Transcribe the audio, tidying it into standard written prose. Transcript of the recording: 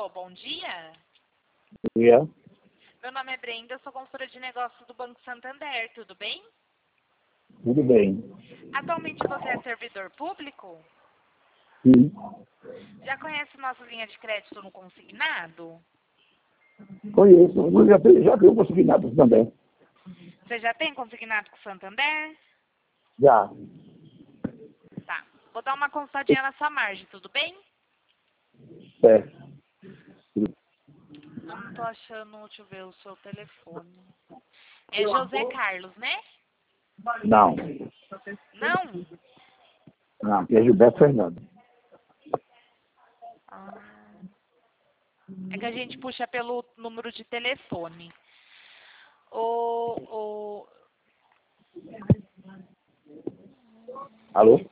Alô, bom dia. Dia. Meu nome é Brenda, eu sou consultora de negócios do Banco Santander, tudo bem? Tudo bem. Atualmente você é servidor público? Sim. Já conhece nossa linha de crédito no consignado? Conheço. Eu já vi o consignado também. Você já tem consignado com o Santander? Já. Tá. Vou dar uma consultadinha na sua margem, tudo bem? Certo. Eu não tô achando, deixa eu ver o seu telefone. É José Carlos, né? Não. Não? Não, aqui é Gilberto Fernando. Ah, é que a gente puxa pelo número de telefone. O, Alô?